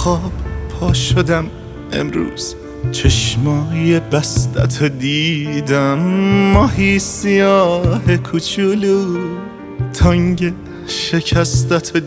خواب پا شدم امروز، چشمای بستتو دیدم، ماهی سیاه کوچولو تنگ شکستتو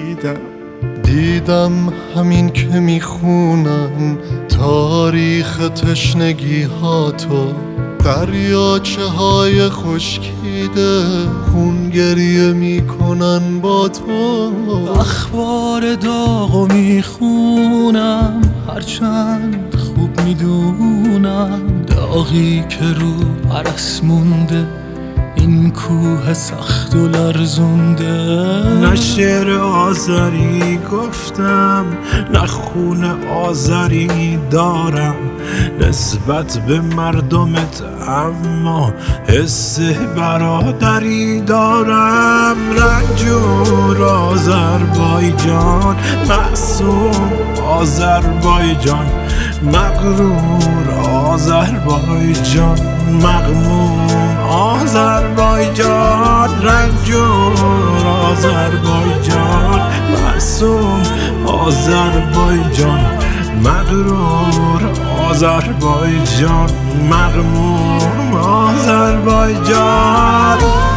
دیدم همین که میخونن تاریخ تشنگی ها تو، دریاچه های خشکیده خون گریه میکنن با تو. اخبار داغو میخونم هرچند خوب میدونم، داغی که رو عرس مونده این کوه سخت و لرزونده. نه شعر آذری گفتم، نه خون آذری دارم نسبت به مردمت، اما حس برادری دارم. رنجور آذربایجان، معصوم آذربایجان، مغرور آذربایجان، مغموم آذربایجان. رنجور آذربایجان، معصوم آذربایجان، مغرور آذربایجان، مغموم آذربایجان.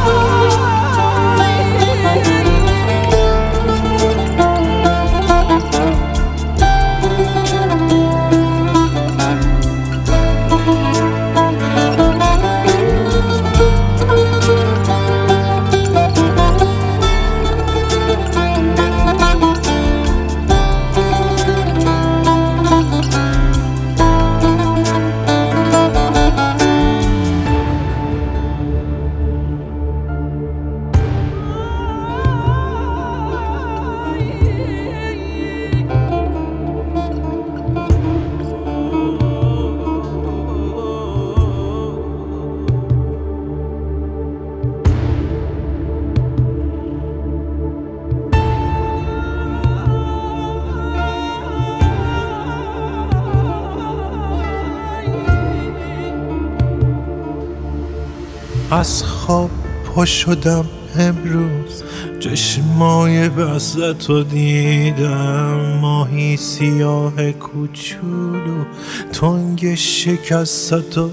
از خواب پا شدم امروز، چشمای بستتو دیدم، ماهی سیاه کوچولو تنگ شکستتو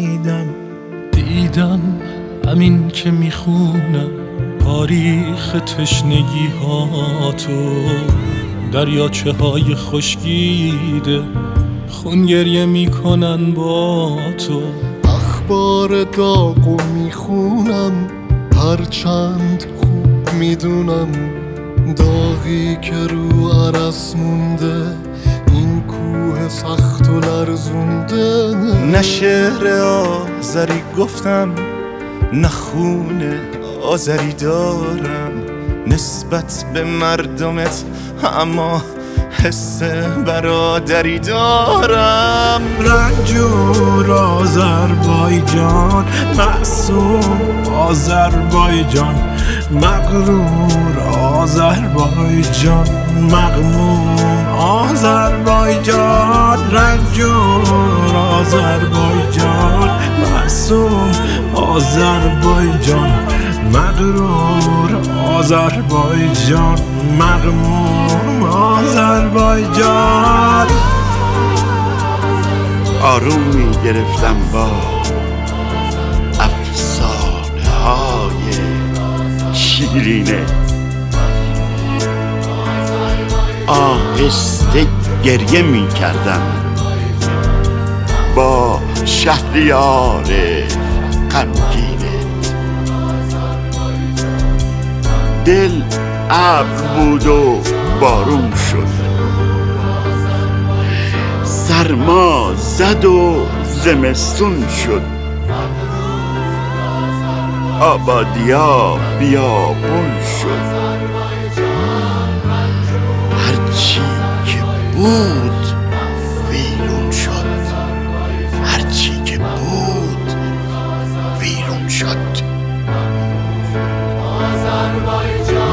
دیدم همین که میخونم تاریخ تشنگی ها تو، دریاچه های خشکیده خون گریه میکنن با تو. اخبار داغو میخونم هرچند خوب میدونم، داغی که رو عرس مونده این کوه سخت و لرزونده. نه شعر آذری گفتم، نه خون آذری دارم نسبت به مردمت، اما حس برادری دارم. رنجور آذربایجان، معصوم آذربایجان، مغرور آذربایجان، مغموم آذربایجان. رنجور آذربایجان، معصوم آذربایجان، مغرور آذربایجان، مغموم آذربایجان. آروم می گرفتم با افسانه های شیرینه، آهسته گریه می کردم با شهریار غمگینه. دل ابر بود و بارون شد، سرما زد و زمستون شد، آبادیا بیابون شد. هرچی که بود ویرون شد، هرچی که بود ویرون شد.